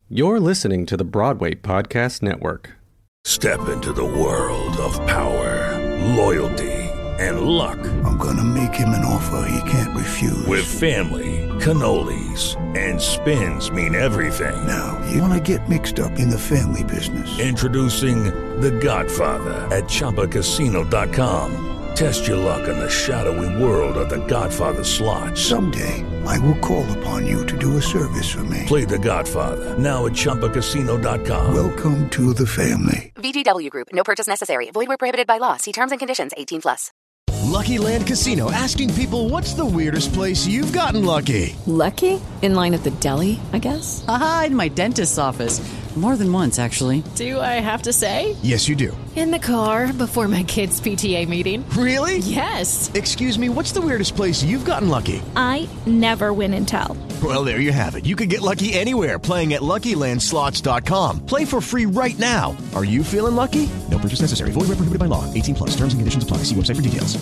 You're listening to the Broadway Podcast Network. Step into the world of power, loyalty, and luck. I'm gonna make him an offer he can't refuse. With family, cannolis, and spins mean everything. Now, you wanna get mixed up in the family business. Introducing The Godfather at ChumbaCasino.com. Test your luck in the shadowy world of The Godfather slot. Someday, I will call upon you to do a service for me. Play The Godfather, now at ChumbaCasino.com. Welcome to the family. VGW Group. No purchase necessary. Void where prohibited by law. See terms and conditions. 18+. Lucky Land Casino, asking people, what's the weirdest place you've gotten lucky? Lucky? In line at the deli, I guess? Aha, in my dentist's office. More than once, actually. Do I have to say? Yes, you do. In the car before my kids' PTA meeting. Really? Yes. Excuse me, what's the weirdest place you've gotten lucky? I never win and tell. Well, there you have it. You can get lucky anywhere, playing at LuckyLandSlots.com. Play for free right now. Are you feeling lucky? No purchase necessary. Void where prohibited by law. 18+. Terms and conditions apply. See website for details.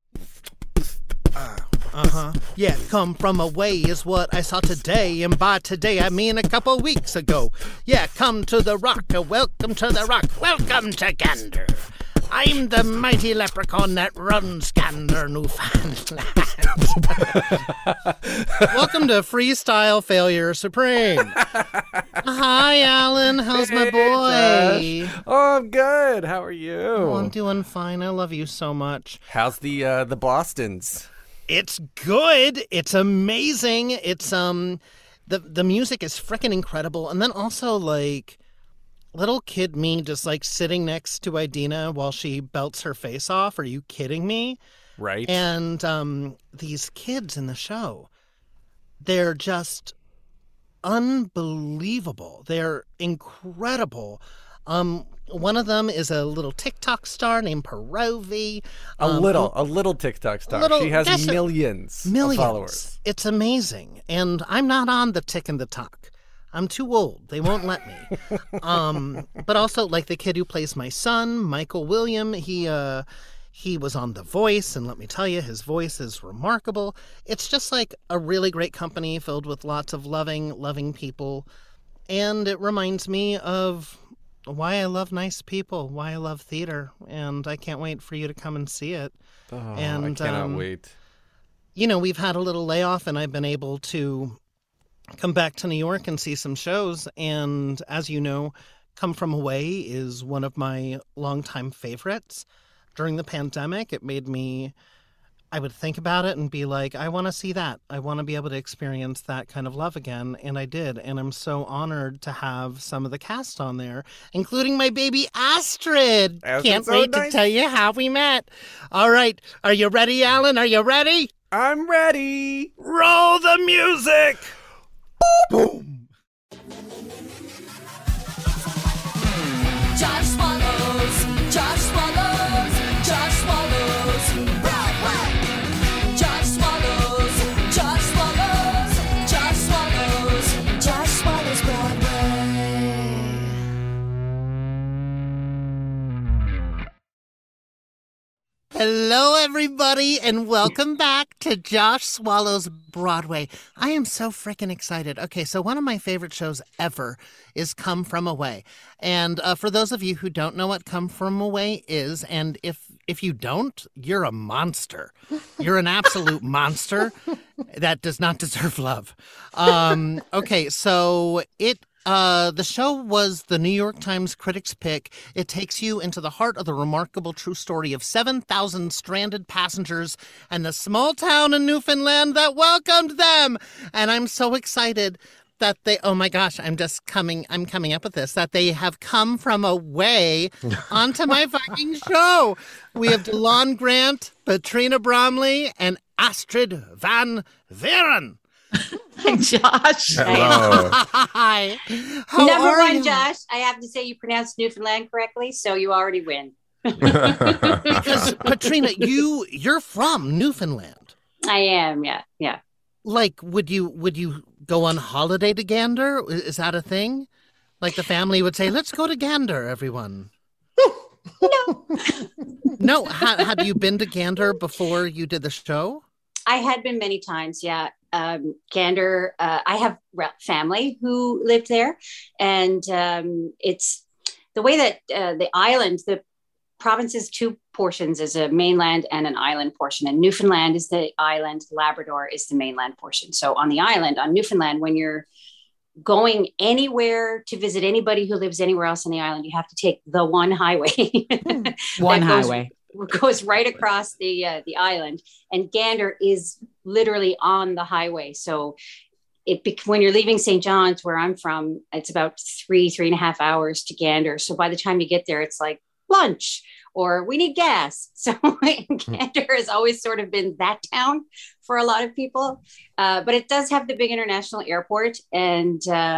Yeah, come from away is what I saw today, and by today I mean a couple weeks ago. Yeah, come to the rock, welcome to the rock, welcome to Gander. I'm the mighty leprechaun that runs Gander, Newfoundland. Welcome to Freestyle Failure Supreme. Hi, Alan. How's my boy? Josh. Oh, I'm good. How are you? Oh, I'm doing fine. I love you so much. How's the Bostons? It's good. It's amazing. It's the music is freaking incredible, and then also like little kid me just like sitting next to Idina while she belts her face off. Are you kidding me? Right. And these kids in the show, they're just unbelievable. They're incredible. One of them is a little TikTok star named Perovi. A little TikTok star. She has millions of followers. It's amazing. And I'm not on the Tick and the Talk. I'm too old. They won't let me. But also, like the kid who plays my son, Michael William, he was on The Voice, and let me tell you, his voice is remarkable. It's just like a really great company filled with lots of loving people. And it reminds me of why I love nice people, why I love theater, and I can't wait for you to come and see it. Oh, and I cannot wait. You know, we've had a little layoff, and I've been able to come back to New York and see some shows, and as you know, Come From Away is one of my longtime favorites. During the pandemic, it made me, I would think about it and be like, I want to see that. I want to be able to experience that kind of love again. And I did. And I'm so honored to have some of the cast on there, including my baby Astrid. Can't wait to tell you how we met. All right. Are you ready, Alan? Are you ready? I'm ready. Roll the music. Boom. Josh Swallows. Josh Swallows. Josh Swallows. Broadway. Josh Swallows. Josh Swallows. Josh Swallows. Josh Swallows Broadway. Hello, everybody, and welcome back to Josh Swallows Broadway. I am so freaking excited. Okay, so one of my favorite shows ever is Come From Away. And for those of you who don't know what Come From Away is, and if you don't, you're a monster. You're an absolute monster that does not deserve love. Okay, so the show was the New York Times Critics' Pick. It takes you into the heart of the remarkable true story of 7,000 stranded passengers and the small town in Newfoundland that welcomed them. And I'm so excited that oh my gosh, I'm coming up with this, that they have come from away onto my fucking show. We have DeLon Grant, Patrina Bromley, and Astrid Van Veeren. Hi, Josh. Hello. Hi. Number one, Josh, I have to say you pronounced Newfoundland correctly, so you already win. Because Patrina, you're from Newfoundland. I am, yeah. Like, would you go on holiday to Gander? Is that a thing? Like the family would say, "Let's go to Gander, everyone." No. No. Had you been to Gander before you did the show? I had been many times, yeah. Gander, I have family who lived there, and it's the way that the island, the province is two portions, is a mainland and an island portion, and Newfoundland is the island, Labrador is the mainland portion. So on the island, on Newfoundland, when you're going anywhere to visit anybody who lives anywhere else on the island, you have to take the one highway. Goes right across the island, and Gander is literally on the highway. So when you're leaving St. John's, where I'm from, it's about 3.5 hours to Gander. So by the time you get there, it's like lunch or we need gas. So Gander has always sort of been that town for a lot of people. But it does have the big international airport, and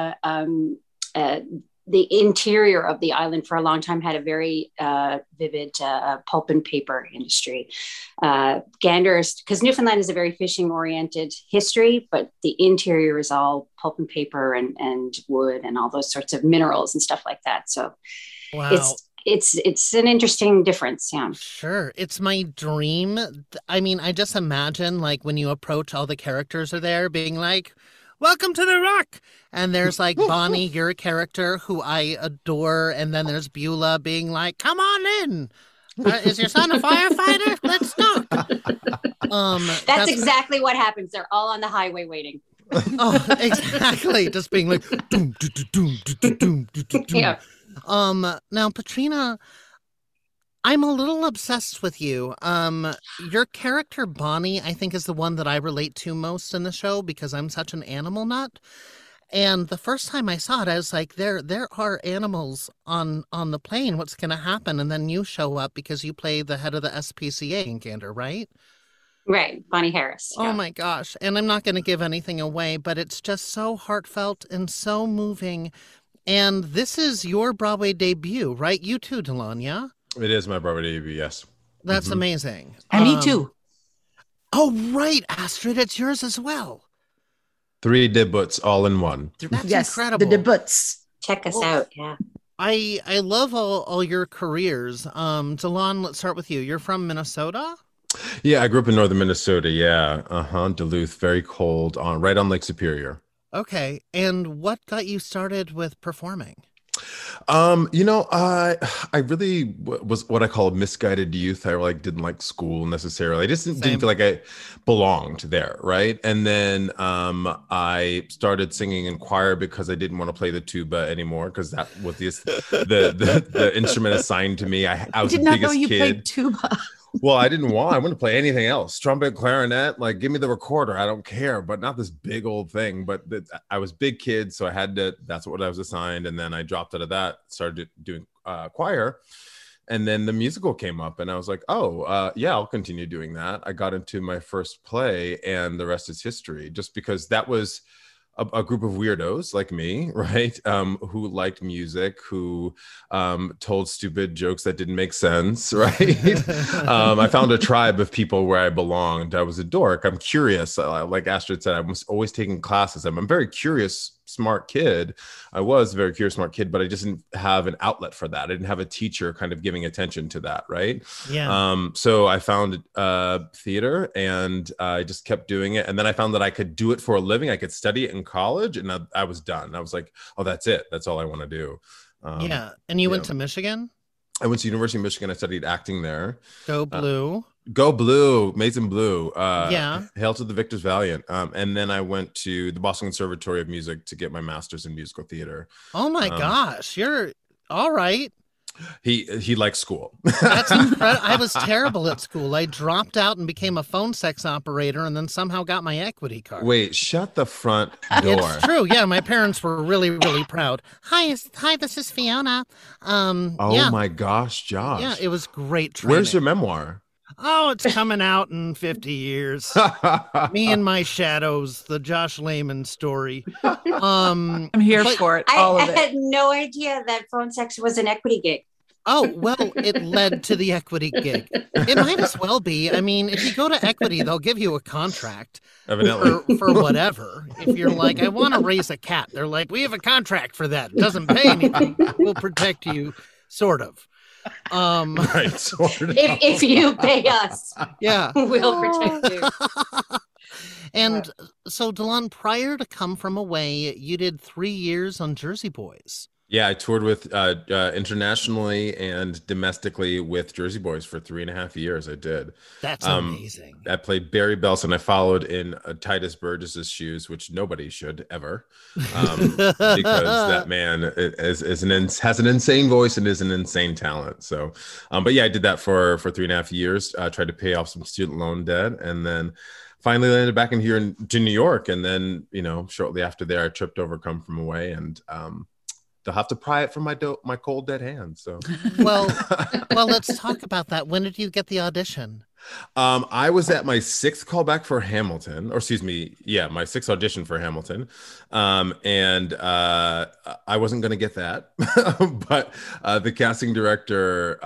the interior of the island for a long time had a very vivid pulp and paper industry. Gander's, because Newfoundland is a very fishing oriented history, but the interior is all pulp and paper and wood and all those sorts of minerals and stuff like that. So it's an interesting difference. Yeah, sure. It's my dream. I mean, I just imagine like when you approach, all the characters are there being like, welcome to the Rock. And there's like Bonnie, your character, who I adore. And then there's Beulah being like, come on in. Is your son a firefighter? Let's talk. That's exactly what happens. They're all on the highway waiting. Oh, exactly. Just being like, doom, doom, doom, doom, doom, doom. Yeah. Now, Patrina, I'm a little obsessed with you. Your character, Bonnie, I think is the one that I relate to most in the show because I'm such an animal nut. And the first time I saw it, I was like, there are animals on the plane. What's going to happen? And then you show up because you play the head of the SPCA in Gander, right? Right. Bonnie Harris. Yeah. Oh, my gosh. And I'm not going to give anything away, but it's just so heartfelt and so moving. And this is your Broadway debut, right? You too, Delon, yeah? It is my Broadway debut, yes. That's amazing. And me too. Oh, right, Astrid, it's yours as well. 3 debuts all in one. That's incredible. The debuts. Check us out, yeah. I love all your careers. Delon, let's start with you. You're from Minnesota? Yeah, I grew up in northern Minnesota, yeah. Duluth, very cold, right on Lake Superior. Okay, and what got you started with performing? I really was what I call a misguided youth. I didn't like school necessarily. I just didn't feel like I belonged there, right? And then I started singing in choir because I didn't want to play the tuba anymore because that was the instrument assigned to me. I was the biggest kid. I did not know you played tuba. Well, I wanted to play anything else. Trumpet, clarinet, like give me the recorder. I don't care, but not this big old thing. But I was big kid, so I had to, that's what I was assigned. And then I dropped out of that, started doing choir. And then the musical came up and I was like, yeah, I'll continue doing that. I got into my first play and the rest is history, just because that was a group of weirdos like me, right? Who liked music, who told stupid jokes that didn't make sense, right? I found a tribe of people where I belonged. I was a dork. I'm curious. Like Astrid said, I was always taking classes. I'm a very curious, smart kid. I was a very curious, smart kid, but I just didn't have an outlet for that. I didn't have a teacher kind of giving attention to that, right? Yeah. So I found theater and I just kept doing it. And then I found that I could do it for a living. I could study it in college and I was done. I was like, oh, that's it. That's all I want to do. Yeah. And you went to Michigan? I went to University of Michigan. I studied acting there. Go Blue. Go Blue, Mason Blue. Yeah. Hail to the victors valiant. And then I went to the Boston Conservatory of Music to get my master's in musical theater. Oh my gosh, you're all right. He likes school. That's incredible. I was terrible at school. I dropped out and became a phone sex operator and then somehow got my equity card. Wait, shut the front door. It's true. Yeah, my parents were really, really proud. Hi, this is Fiona. My gosh, Josh. Yeah, it was great training. Where's your memoir? Oh, it's coming out in 50 years. Me and my shadows, the Josh Lehman story. I'm here for it. All of it. I had no idea that phone sex was an equity gig. Oh, well, it led to the equity gig. It might as well be. I mean, if you go to equity, they'll give you a contract for whatever. If you're like, I want to raise a cat, they're like, we have a contract for that. It doesn't pay anything. We'll protect you, sort of. Right, sort of. If you pay us, yeah, we'll protect you. And so, Delon, prior to Come From Away, you did 3 years on Jersey Boys. Yeah, I toured with internationally and domestically with Jersey Boys for 3.5 years. I did. That's amazing. I played Barry Belson. I followed in Titus Burgess's shoes, which nobody should ever, because that man has an insane voice and is an insane talent. So, but yeah, I did that for 3.5 years. Tried to pay off some student loan debt, and then finally landed back in here to New York. And then, shortly after there, I tripped over Come From Away, and they'll have to pry it from my cold dead hands. So, well, let's talk about that. When did you get the audition? I was at my 6th callback for Hamilton, or excuse me, my 6th audition for Hamilton, and I wasn't going to get that, but the casting director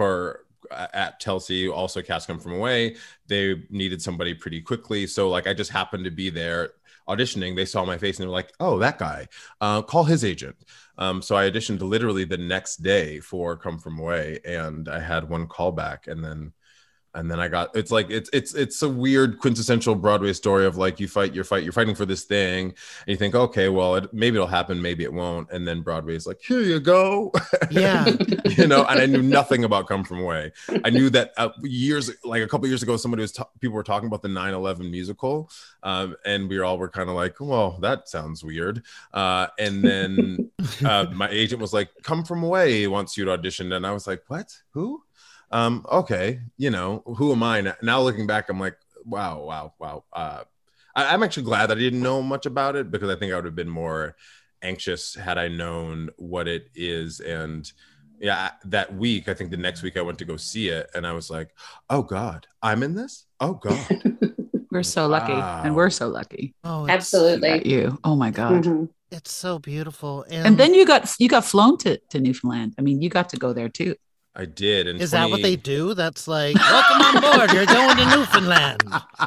at Telsey also cast Come From Away. They needed somebody pretty quickly, so I just happened to be there auditioning. They saw my face and they were like, "Oh, that guy, call his agent." So I auditioned literally the next day for Come From Away, and I had one callback, and then I got, it's a weird quintessential Broadway story of you're fighting for this thing, and you think, okay, well, maybe it'll happen, maybe it won't, and then Broadway's like, here you go. Yeah. And I knew nothing about Come From Away. I knew that a couple years ago, people were talking about the 9/11 musical, and we all were kind of like, well, that sounds weird. And then my agent was like, Come From Away wants you to audition, and I was like, what? Who? Okay, who am I now? Looking back, I'm like, wow. I'm actually glad that I didn't know much about it, because I think I would have been more anxious had I known what it is. And that week, I think the next week I went to go see it, and I was like, oh God, I'm in this? Oh God. We're so lucky. And we're so lucky. Oh, absolutely. You. Oh my God. Mm-hmm. It's so beautiful. And then you got flown to Newfoundland. I mean, you got to go there too. I did. Is that what they do? That's like, welcome on board. You're going to Newfoundland.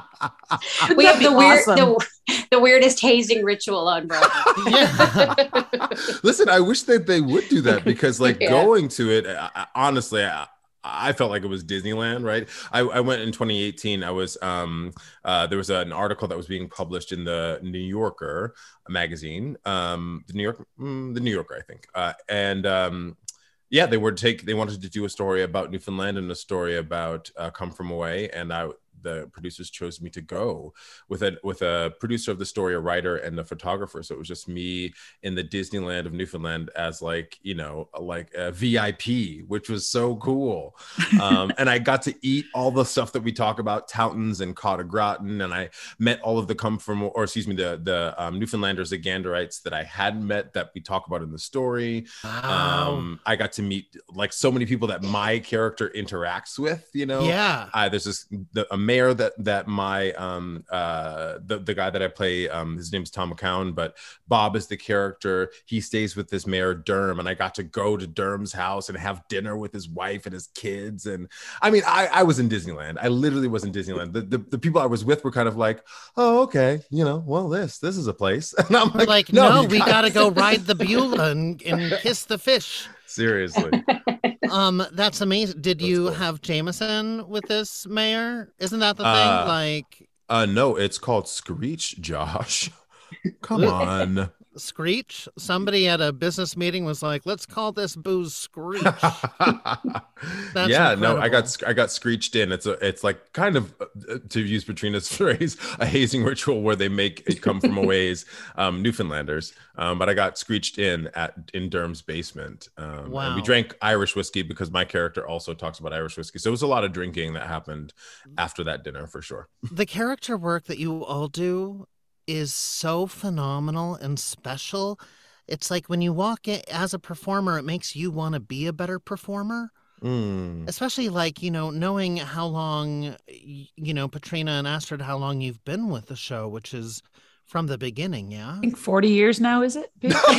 We have the weirdest hazing ritual on Broadway. Yeah. Listen, I wish that they would do that, because going to it, honestly, I felt like it was Disneyland, right? I went in 2018. I was there was an article that was being published in the New Yorker magazine, the New Yorker, I think, and they wanted to do a story about Newfoundland and a story about Come From Away, and the producers chose me to go with a producer of the story, a writer, and a photographer. So it was just me in the Disneyland of Newfoundland as like a VIP, which was so cool. And I got to eat all the stuff that we talk about, Toutons and Cod au gratin, and I met all of the the Newfoundlanders, the Ganderites that I hadn't met that we talk about in the story. Wow. I got to meet so many people that my character interacts with, Yeah. There's a mayor that my the guy that I play, his name's Tom McCown, but Bob is the character. He stays with this mayor Derm, and I got to go to Derm's house and have dinner with his wife and his kids. And I mean, I was in Disneyland. I literally was in Disneyland. The people I was with were kind of like, oh, okay, well, this is a place. And I'm like, no, we gotta go ride the Beulah and kiss the fish. Seriously. That's amazing. Did you have Jameson with this mayor? Isn't that the thing? No, it's called Screech, Josh. Come on. Screech? Somebody at a business meeting was like, let's call this booze Screech. That's incredible. No, I got screeched in. It's like kind of, to use Patrina's phrase, a hazing ritual where they make it Come From Away's Newfoundlanders. But I got screeched in Derm's basement. Wow. And we drank Irish whiskey, because my character also talks about Irish whiskey. So it was a lot of drinking that happened after that dinner, for sure. The character work that you all do is so phenomenal and special. It's like when you walk in as a performer, it makes you want to be a better performer. Especially knowing how long, Patrina and Astrid, how long you've been with the show, which is from the beginning. Yeah. I think 40 years now, is it?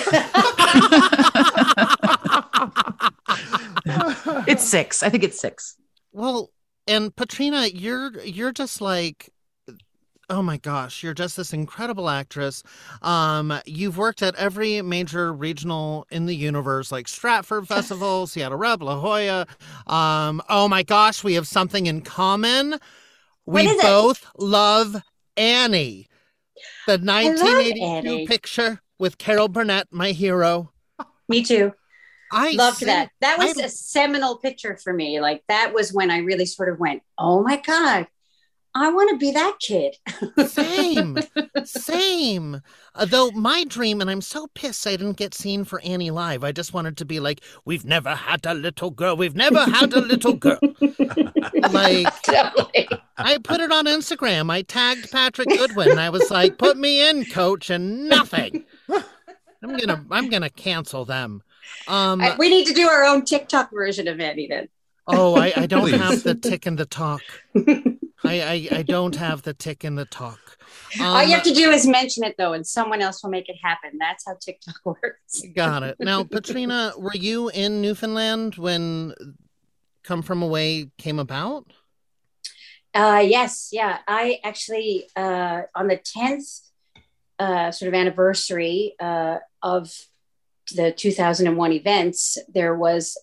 It's 6. I think it's 6. Well, and Patrina, you're just like, oh my gosh, you're just this incredible actress. You've worked at every major regional in the universe, like Stratford Festival, Seattle Rep, La Jolla. Oh my gosh, we have something in common. We both love Annie, the 1982 picture with Carol Burnett, my hero. Me too. I loved that. That was a seminal picture for me. Like that was when I really sort of went, oh my God, I want to be that kid. Same. Though my dream, and I'm so pissed I didn't get seen for Annie live. I just wanted to be like, we've never had a little girl. We've never had a little girl. Like, totally. I put it on Instagram. I tagged Patrick Goodwin. I was like, put me in, coach, and nothing. I'm gonna cancel them. We need to do our own TikTok version of Annie then. Oh, I don't have the tick and the talk. I don't have the tick and the talk. All you have to do is mention it, though, and someone else will make it happen. That's how TikTok works. Got it. Now, Patrina, were you in Newfoundland when Come From Away came about? Yes. Yeah. I actually, on the 10th sort of anniversary of the 2001 events, there was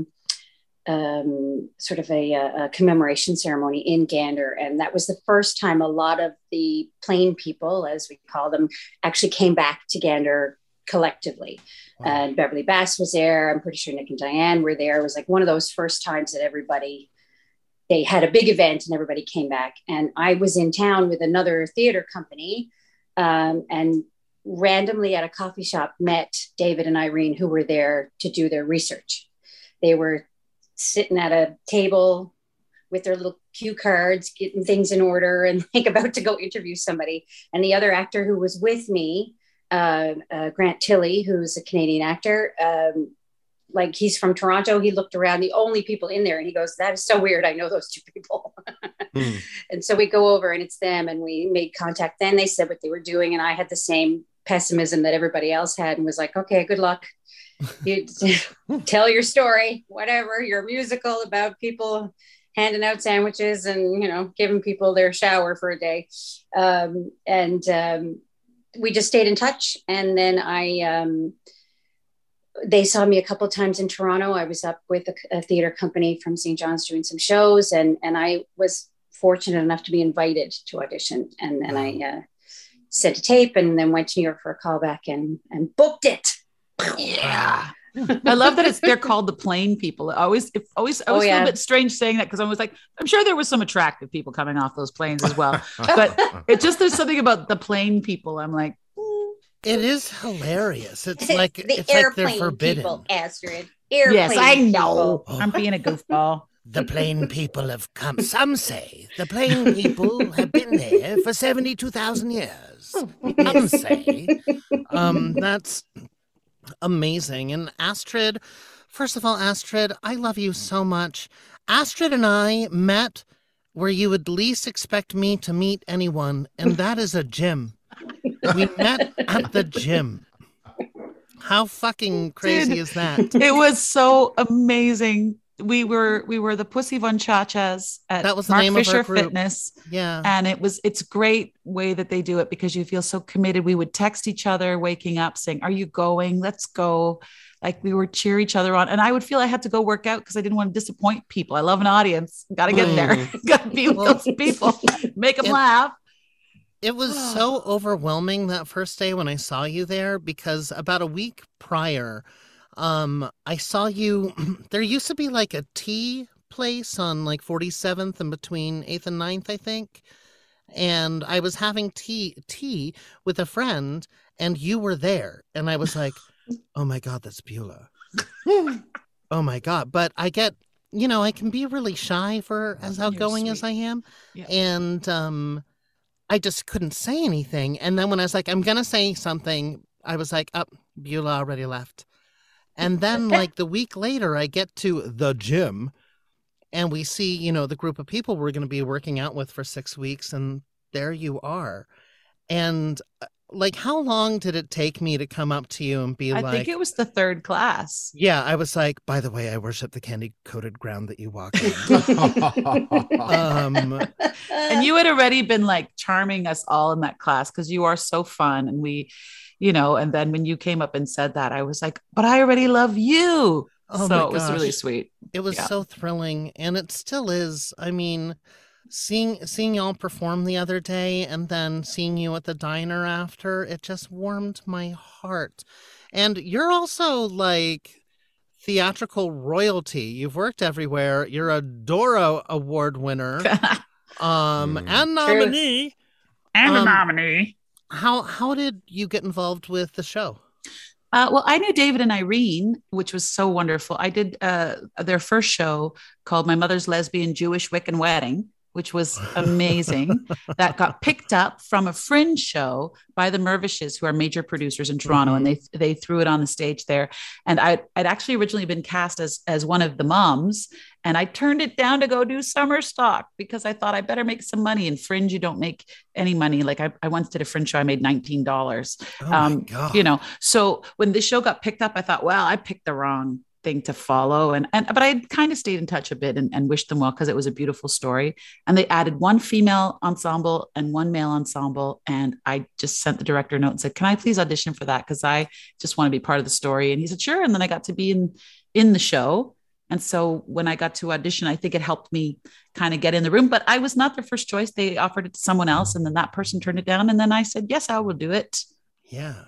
sort of a commemoration ceremony in Gander. And that was the first time a lot of the plain people, as we call them, actually came back to Gander collectively. Wow. And Beverly Bass was there. I'm pretty sure Nick and Diane were there. It was like one of those first times that they had a big event and everybody came back. And I was in town with another theater company and randomly at a coffee shop met David and Irene, who were there to do their research. They were sitting at a table with their little cue cards, getting things in order and like about to go interview somebody. And the other actor who was with me, Grant Tilley, who's a Canadian actor, like he's from Toronto. He looked around, the only people in there, and he goes, that is so weird. I know those two people. And so we go over and it's them, and we made contact. Then they said what they were doing. And I had the same pessimism that everybody else had and was like, okay, good luck. You tell your story, whatever, your musical about people handing out sandwiches and, you know, giving people their shower for a day. We just stayed in touch. And then they saw me a couple of times in Toronto. I was up with a theater company from St. John's doing some shows. And I was fortunate enough to be invited to audition. And then I sent a tape and then went to New York for a callback and booked it. Yeah. I love that they're called the plain people. I always feel a bit strange saying that because I was like, I'm sure there was some attractive people coming off those planes as well. But there's something about the plain people. I'm like, it is hilarious. It's like the it's airplane like they're forbidden. People, Astrid. Airplane yes, I know. People. I'm being a goofball. The plain people have come. Some say the plain people have been there for 72,000 years. Some say. That's amazing. And Astrid, first of all, Astrid, I love you so much. Astrid and I met where you would least expect me to meet anyone, and that is a gym. We met at the gym. How fucking crazy is that? It was so amazing. We were the Pussy Von Chachas at that was the Mark name Fisher of our group. Fitness. Yeah. And it's a great way that they do it because you feel so committed. We would text each other waking up saying, are you going? Let's go. Like we would cheer each other on. And I would feel I had to go work out because I didn't want to disappoint people. I love an audience. Got to get there. Got to be with those people. Make them laugh. It was so overwhelming that first day when I saw you there because about a week prior, I saw you. There used to be like a tea place on like 47th and between 8th and 9th, I think. And I was having tea with a friend, and you were there. And I was like, oh my God, that's Beulah. Oh my God. But I get, I can be really shy for as outgoing as I am. Yeah. And I just couldn't say anything. And then when I was like, I'm going to say something, I was like, Beulah already left. And then like the week later, I get to the gym and we see, the group of people we're going to be working out with for 6 weeks. And there you are. And like, how long did it take me to come up to you and be I think it was the third class. Yeah. I was like, by the way, I worship the candy coated ground that you walk on. And you had already been like charming us all in that class because you are so fun. And we, and then when you came up and said that, I was like, but I already love you. Oh, so it was really sweet. It was so thrilling. And it still is. I mean, seeing y'all perform the other day and then seeing you at the diner after, it just warmed my heart. And you're also like theatrical royalty. You've worked everywhere. You're a Dora Award winner. And nominee. And a nominee. How did you get involved with the show? Well, I knew David and Irene, which was so wonderful. I did their first show called My Mother's Lesbian Jewish Wiccan Wedding, which was amazing. That got picked up from a fringe show by the Mirvishes, who are major producers in Toronto, and they threw it on the stage there. And I'd actually originally been cast as one of the moms, and I turned it down to go do summer stock because I thought I better make some money. In fringe, you don't make any money. Like I once did a fringe show, I made $19. Oh my God. You know, so when this show got picked up, I thought, well, I picked the wrong thing to follow, but I kind of stayed in touch a bit and wished them well because it was a beautiful story. And they added one female ensemble and one male ensemble, and I just sent the director a note and said, can I please audition for that, because I just want to be part of the story. And he said sure. And then I got to be in the show. And so when I got to audition, I think it helped me kind of get in the room, but I was not their first choice. They offered it to someone else, and then that person turned it down, and then I said yes, I will do it. Yeah.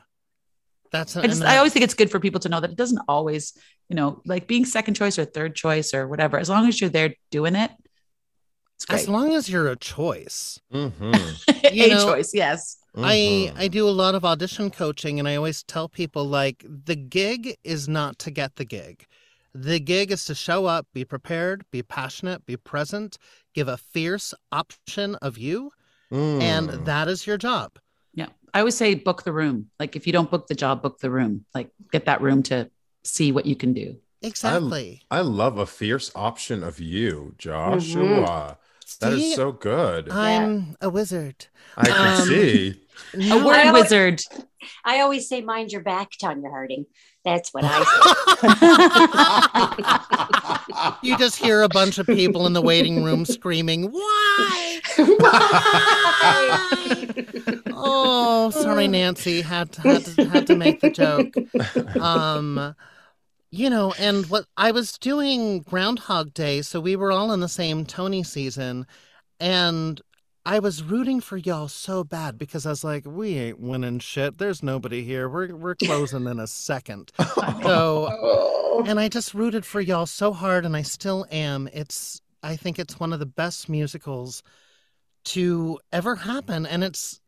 I always think it's good for people to know that it doesn't always, like being second choice or third choice or whatever, as long as you're there doing it. It's great. As long as you're a choice. Choice, yes. I do a lot of audition coaching, and I always tell people, like, the gig is not to get the gig. The gig is to show up, be prepared, be passionate, be present, give a fierce option of you, and that is your job. Yeah. I always say book the room. Like if you don't book the job, book the room. Like get that room to see what you can do. Exactly. I love a fierce option of you, Joshua. That is so good. I'm a wizard. I can see. A word wizard. I always say, mind your back, Tanya Harding. That's what I say. You just hear a bunch of people in the waiting room screaming, why? Why? Oh, sorry, Nancy. Had to make the joke. And what I was doing Groundhog Day, so we were all in the same Tony season, and I was rooting for y'all so bad because I was like, we ain't winning shit. There's nobody here. We're closing in a second. So, and I just rooted for y'all so hard, and I still am. I think it's one of the best musicals to ever happen, and it's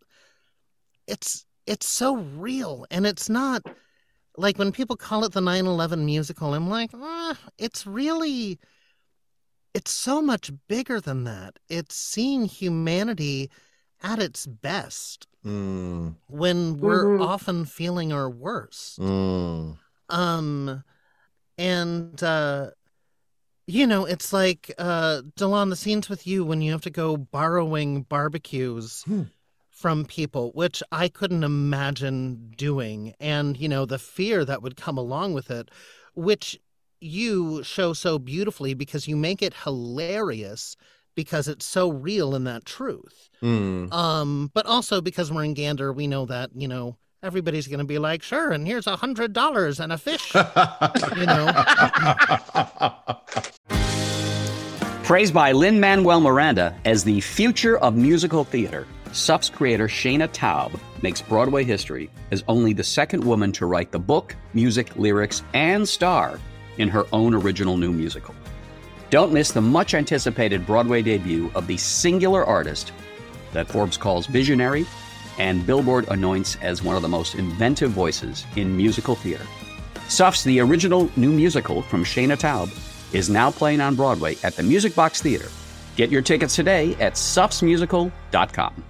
so real, and it's not like when people call it the 9/11 musical. I'm like, it's so much bigger than that. It's seeing humanity at its best when we're often feeling our worst. It's like Delon, the scenes with you when you have to go borrowing barbecues from people, which I couldn't imagine doing. And, the fear that would come along with it, which you show so beautifully because you make it hilarious because it's so real in that truth. But also because we're in Gander, we know that, everybody's going to be like, sure, and here's $100 and a fish, Praised by Lin-Manuel Miranda as the future of musical theater, SUF's creator Shayna Taub makes Broadway history as only the second woman to write the book, music, lyrics, and star in her own original new musical. Don't miss the much-anticipated Broadway debut of the singular artist that Forbes calls visionary and Billboard anoints as one of the most inventive voices in musical theater. SUF's The Original New Musical from Shayna Taub is now playing on Broadway at the Music Box Theater. Get your tickets today at sufsmusical.com.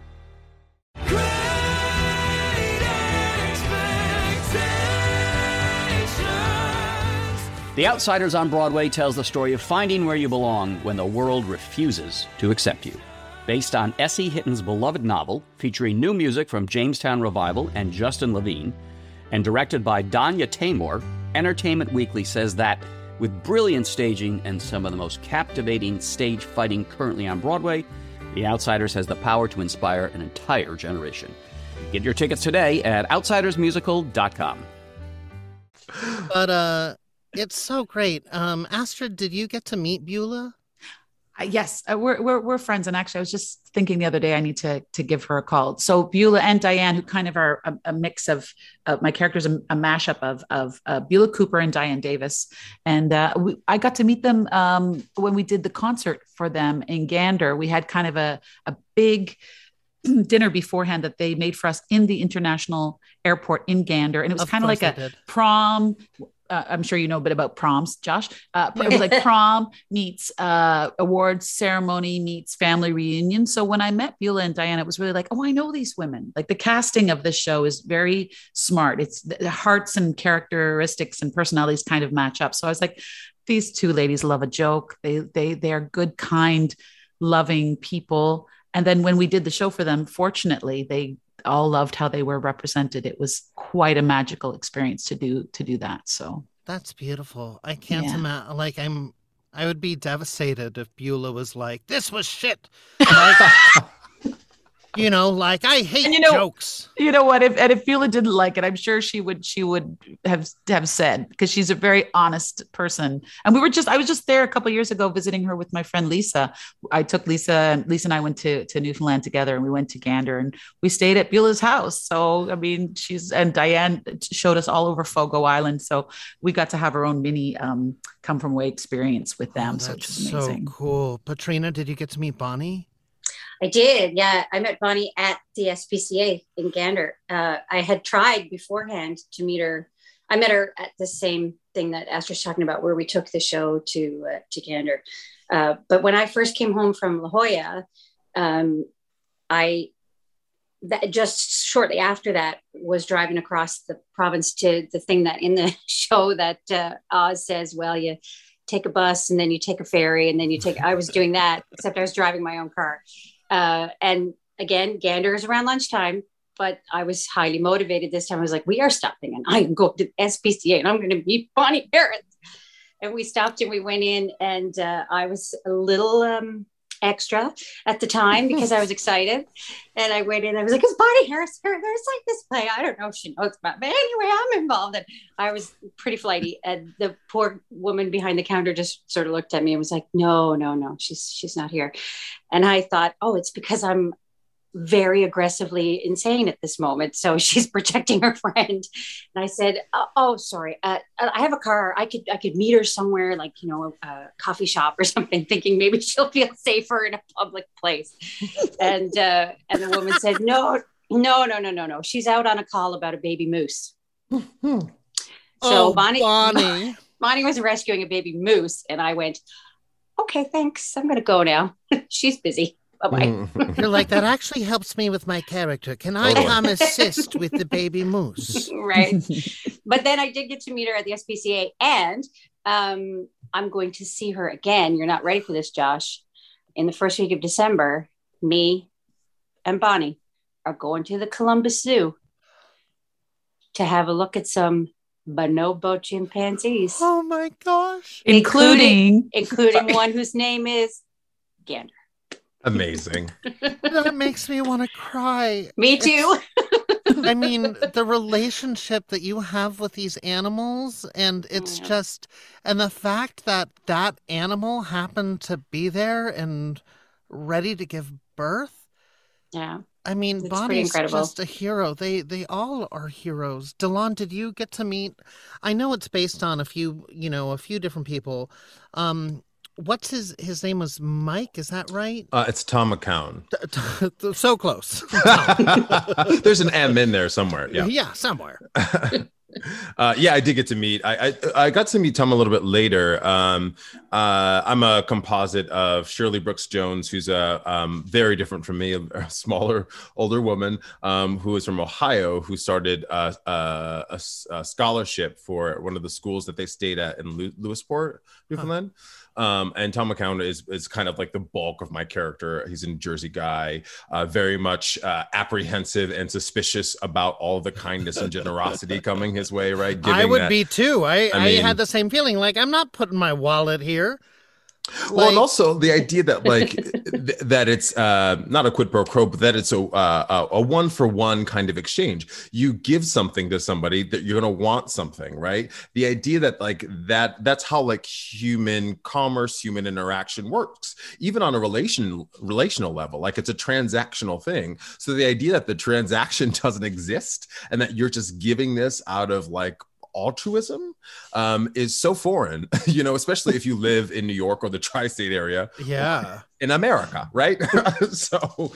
The Outsiders on Broadway tells the story of finding where you belong when the world refuses to accept you. Based on S.E. Hitton's beloved novel, featuring new music from Jamestown Revival and Justin Levine, and directed by Danya Taymor, Entertainment Weekly says that, with brilliant staging and some of the most captivating stage fighting currently on Broadway, The Outsiders has the power to inspire an entire generation. Get your tickets today at outsidersmusical.com. But, it's so great. Astrid, did you get to meet Beulah? Yes, we're friends, and actually, I was just thinking the other day I need to give her a call. So Beulah and Diane, who kind of are a mix of my characters, a mashup of Beulah Cooper and Diane Davis, and I got to meet them when we did the concert for them in Gander. We had kind of a big dinner beforehand that they made for us in the international airport in Gander, and it was kind of like a prom. I'm sure you know a bit about proms, Josh. It was like prom meets awards ceremony meets family reunion. So when I met Beulah and Diane, it was really like, oh, I know these women. Like the casting of this show is very smart. It's the hearts and characteristics and personalities kind of match up. So I was like, these two ladies love a joke. They are good, kind, loving people. And then when we did the show for them, fortunately, they all loved how they were represented. It was quite a magical experience to do that. So that's beautiful. I can't imagine. Like I would be devastated if Beulah was like, "This was shit." Like, like I hate jokes. You know what? If Beulah didn't like it, I'm sure she would have said, because she's a very honest person. And I was just there a couple of years ago visiting her with my friend Lisa. I took Lisa and I went to Newfoundland together, and we went to Gander and we stayed at Beulah's house. So I mean, and Diane showed us all over Fogo Island, so we got to have our own mini come from away experience with them. So it's amazing. So cool. Patrina, did you get to meet Bonnie? I did. Yeah. I met Bonnie at the SPCA in Gander. I had tried beforehand to meet her. I met her at the same thing that Astra's talking about, where we took the show to Gander. But when I first came home from La Jolla, just shortly after that was driving across the province to the thing that in the show that Oz says, well, you take a bus and then you take a ferry and then I was doing that, except I was driving my own car. And again, Gander is around lunchtime, but I was highly motivated this time. I was like, we are stopping and I can go to SPCA and I'm going to meet Bonnie Harris. And we stopped and we went in, and I was a little extra at the time because I was excited. And I went in, I was like, is Bonnie Harris here? There's like this play. I don't know if she knows about it. But anyway, I'm involved. And I was pretty flighty. And the poor woman behind the counter just sort of looked at me and was like, no, she's not here. And I thought, oh, it's because I'm very aggressively insane at this moment. So she's protecting her friend. And I said, oh, sorry. I have a car. I could meet her somewhere, like, a coffee shop or something, thinking maybe she'll feel safer in a public place. And the woman said, no. She's out on a call about a baby moose. So Bonnie was rescuing a baby moose. And I went, okay, thanks. I'm going to go now. She's busy. Bye-bye. You're like, that actually helps me with my character. Can I come assist with the baby moose? Right. But then I did get to meet her at the SPCA, and I'm going to see her again. You're not ready for this, Josh. In the first week of December, me and Bonnie are going to the Columbus Zoo to have a look at some bonobo chimpanzees. Oh my gosh. Including one whose name is Gander. Amazing. That makes me want to cry. Me too. I mean, the relationship that you have with these animals, and it's just, and the fact that that animal happened to be there and ready to give birth. Yeah. I mean, Bonnie's just a hero. They all are heroes. Delon, did you get to meet? I know it's based on a few different people. What's his name was Mike? Is that right? It's Tom McCown. So close. There's an M in there somewhere. Yeah, somewhere. I did get to meet. I got to meet Tom a little bit later. I'm a composite of Shirley Brooks Jones, who's a very different from me, a smaller, older woman who is from Ohio, who started a scholarship for one of the schools that they stayed at in Lewisport, Newfoundland. And Tom McCown is kind of like the bulk of my character. He's a New Jersey guy, very much apprehensive and suspicious about all the kindness and generosity coming his way, right? I would be too. I had the same feeling, like, I'm not putting my wallet here. Well, and also the idea that, like, that it's not a quid pro quo, but that it's a 1-for-1 kind of exchange. You give something to somebody that you're going to want something, right? The idea that like that's how like human commerce, human interaction works, even on a relational level. Like it's a transactional thing. So the idea that the transaction doesn't exist and that you're just giving this out of like altruism is so foreign, especially if you live in New York or the tri-state area. Yeah. In America, right? So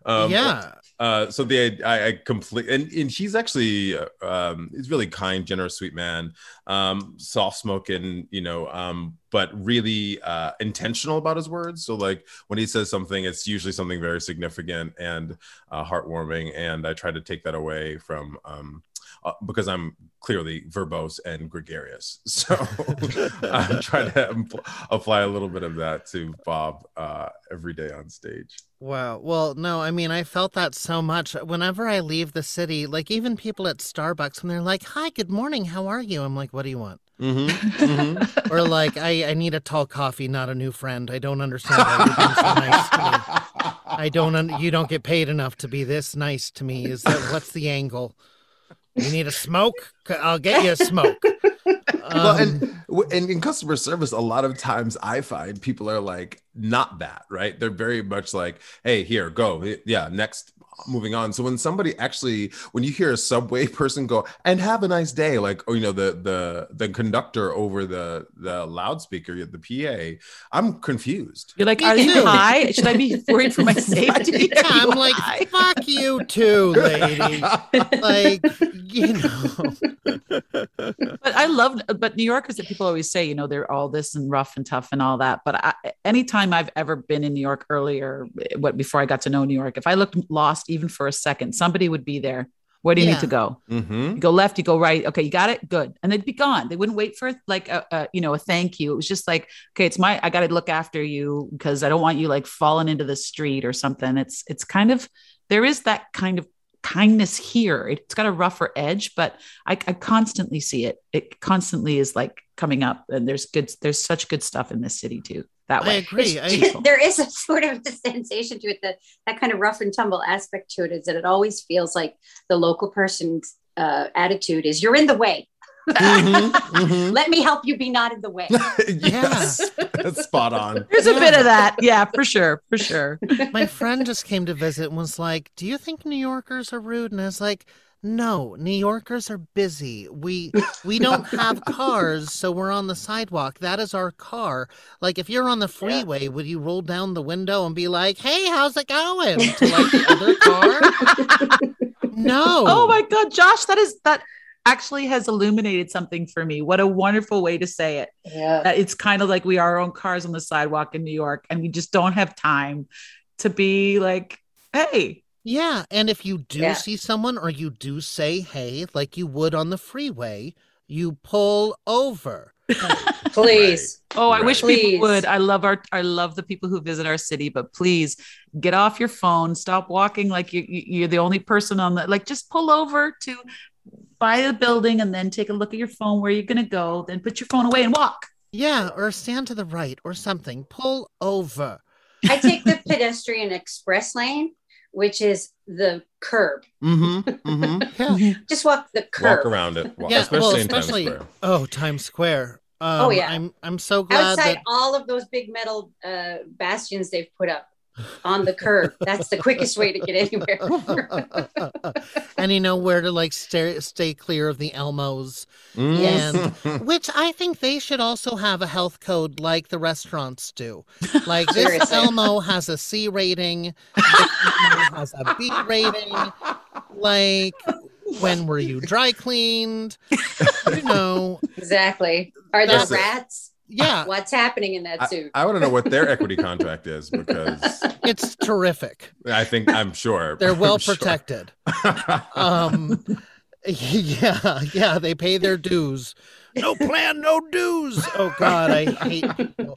I completely, and he's actually he's really kind, generous, sweet man, soft spoken, but really intentional about his words. So like when he says something, it's usually something very significant and heartwarming, and I try to take that away from because I'm clearly verbose and gregarious. So I'm trying to apply a little bit of that to Bob every day on stage. Wow. Well, no, I mean, I felt that so much. Whenever I leave the city, like even people at Starbucks, when they're like, "Hi, good morning, how are you?" I'm like, "What do you want?" Mm-hmm. Mm-hmm. Or like, I need a tall coffee, not a new friend. I don't understand why you're being so nice to me. You don't get paid enough to be this nice to me. What's the angle? You need a smoke? I'll get you a smoke. Well, and in customer service, a lot of times I find people are like, not that, right? They're very much like, hey, here, go. Yeah, next, moving on. So when you hear a subway person go, and have a nice day, like, the conductor over the loudspeaker, the PA, I'm confused. You're like, are you high? Should I be worried for my safety? I'm like, fuck you too, lady. Like, But New Yorkers, that people always say, they're all this and rough and tough and all that. But anytime I've ever been in New York earlier, before I got to know New York, if I looked lost even for a second, somebody would be there. Where do you need to go? Mm-hmm. You go left, you go right. Okay, you got it. Good. And they'd be gone. They wouldn't wait for like a thank you. It was just like, okay, I got to look after you because I don't want you like falling into the street or something. It's kind of, there is that kind of kindness here. It's got a rougher edge, but I constantly see it. It constantly is like coming up, and there's such good stuff in this city too. That way. I agree. There is a sort of a sensation to it, that kind of rough and tumble aspect to it, is that it always feels like the local person's attitude is, you're in the way. Mm-hmm, mm-hmm. Let me help you be not in the way. Yes. That's spot on. There's a bit of that. Yeah, for sure. My friend just came to visit and was like, do you think New Yorkers are rude? And I was like, no, New Yorkers are busy. We don't have cars, so we're on the sidewalk. That is our car. Like, if you're on the freeway, would you roll down the window and be like, hey, how's it going? To like the other car? No. Oh my God, Josh, that actually has illuminated something for me. What a wonderful way to say it. Yeah. It's kind of like we are our own cars on the sidewalk in New York, and we just don't have time to be like, hey. Yeah, and if you do see someone, or you do say, hey, like you would on the freeway, you pull over. Please. Right. Oh, I wish people would. I love the people who visit our city, but please get off your phone. Stop walking like you're the only person on the, like, just pull over to by the building and then take a look at your phone, where you're going to go, then put your phone away and walk. Yeah, or stand to the right or something. Pull over. I take the pedestrian express lane, which is the curb. Mm-hmm, mm-hmm. Yeah. Just walk the curb. Walk around it. Especially in Times Square. Oh, Times Square. I'm so glad outside all of those big metal bastions they've put up on the curb. That's the quickest way to get anywhere. And you know where to like stay clear of the Elmos. Yes. And which I think they should also have a health code like the restaurants do. Like this Elmo has a C rating, this Elmo has a B rating. Like, when were you dry cleaned? Exactly. Are there rats? Yeah. What's happening in that suit? I want to know what their equity contract is, because it's terrific. I'm sure they're well protected. Yeah, they pay their dues. No plan, no dues. Oh God, I hate people.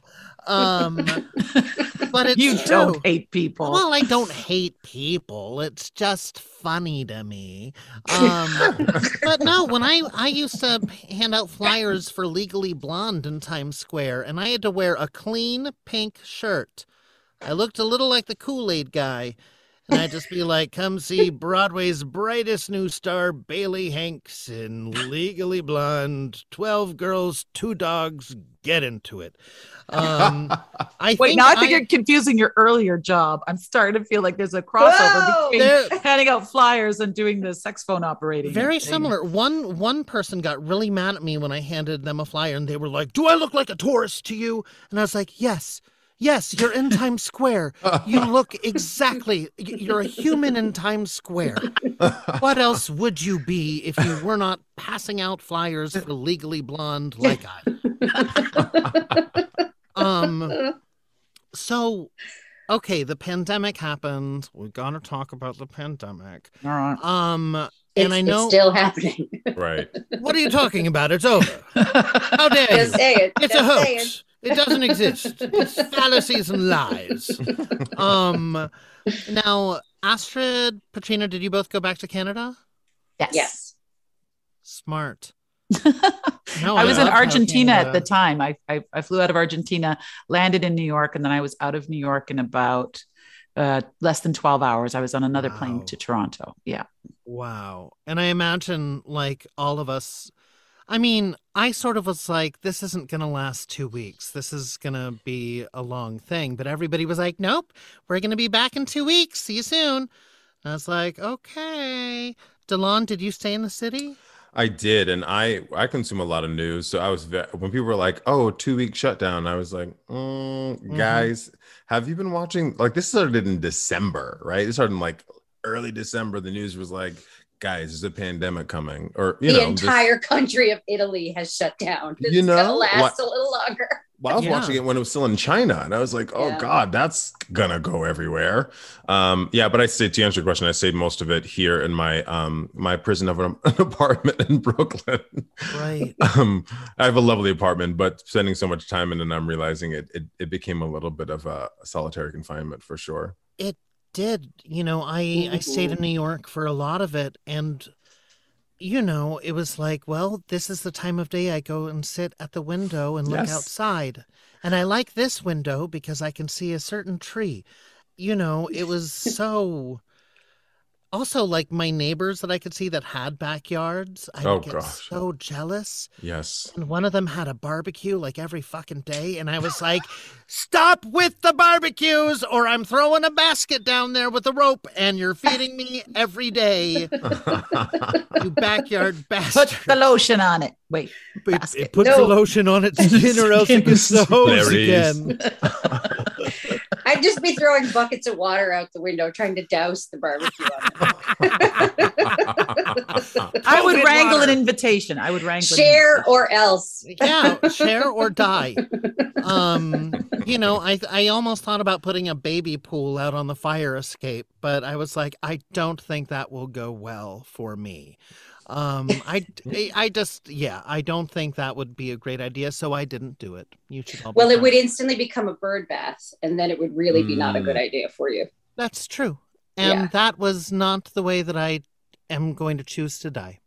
But it's you true. Don't hate people. Well, I don't hate people. It's just funny to me. But no, when I used to hand out flyers for Legally Blonde in Times Square, and I had to wear a clean pink shirt. I looked a little like the Kool-Aid guy. And I'd just be like, come see Broadway's brightest new star, Bailey Hanks, in Legally Blonde. 12 girls, 2 dogs, get into it. I think you're confusing your earlier job. I'm starting to feel like there's a crossover between handing out flyers and doing the sex phone operating. Very similar. One person got really mad at me when I handed them a flyer, and they were like, do I look like a tourist to you? And I was like, yes. Yes, you're in Times Square. You look exactly, you're a human in Times Square. What else would you be if you were not passing out flyers for Legally Blonde like I? So, okay, the pandemic happened. We're going to talk about the pandemic. All right. And I know it's still happening. Right. What are you talking about? It's over. How dare you? Just say it. It's a hoax. It doesn't exist. It's fallacies and lies. Now, Astrid, Patrina, did you both go back to Canada? Yes. Smart. I was in Argentina at the time. I flew out of Argentina, landed in New York, and then I was out of New York in about less than 12 hours. I was on another plane to Toronto. Yeah. Wow. And I imagine, like, all of us, I mean, I sort of was like, this isn't going to last 2 weeks. This is going to be a long thing. But everybody was like, nope, we're going to be back in 2 weeks. See you soon. And I was like, okay. Delon, did you stay in the city? I did. And I consume a lot of news. So I was, when people were like, oh, 2 week shutdown, I was like, guys, have you been watching? Like, this started in December, right? It started in like early December. The news was like, guys, there's a pandemic coming, or the entire country of Italy has shut down. It's gonna last a little longer. Well, I was watching it when it was still in China, and I was like, "Oh God, that's gonna go everywhere." But I stayed, to answer your question, I stayed most of it here in my my prison of an apartment in Brooklyn. Right. I have a lovely apartment, but spending so much time in it, I'm realizing it became a little bit of a solitary confinement for sure. It did. I stayed in New York for a lot of it, and it was like, well, this is the time of day I go and sit at the window and look outside, and I like this window because I can see a certain tree. It was so also, like, my neighbors that I could see that had backyards, I would get so jealous. Yes. And one of them had a barbecue like every fucking day. And I was like, stop with the barbecues or I'm throwing a basket down there with a rope and you're feeding me every day. You backyard bastard. Put the lotion on it. Wait. It puts the lotion on its skin or else it gets the hose again. I'd just be throwing buckets of water out the window trying to douse the barbecue on it. I would wrangle an invitation. Share or else. Yeah, share or die. I almost thought about putting a baby pool out on the fire escape, but I was like, I don't think that will go well for me. I don't think that would be a great idea, so I didn't do it. You should all it would instantly become a bird bath, and then it would really be not a good idea for you. That's true. And that was not the way that I am going to choose to die.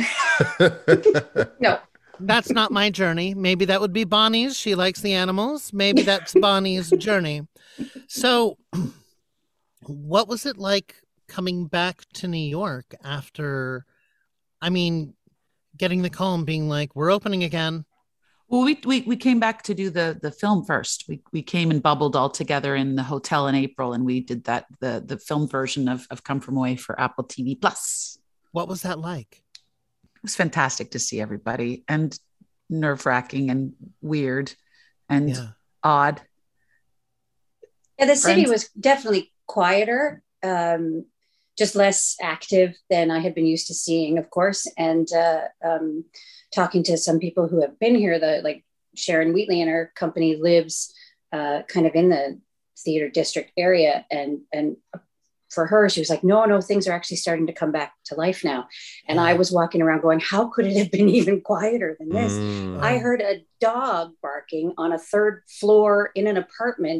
No. That's not my journey. Maybe that would be Bonnie's. She likes the animals. Maybe that's Bonnie's journey. So what was it like coming back to New York after, getting the call and being like, we're opening again? Well, we came back to do the film first. We came and bubbled all together in the hotel in April, and we did the film version of Come From Away for Apple TV Plus. What was that like? It was fantastic to see everybody, and nerve-wracking and weird and odd. Yeah, the city was definitely quieter, just less active than I had been used to seeing, of course, and talking to some people who have been here, like Sharon Wheatley and her company lives kind of in the theater district area. And for her, she was like, no, things are actually starting to come back to life now. And I was walking around going, how could it have been even quieter than this? I heard a dog barking on a third floor in an apartment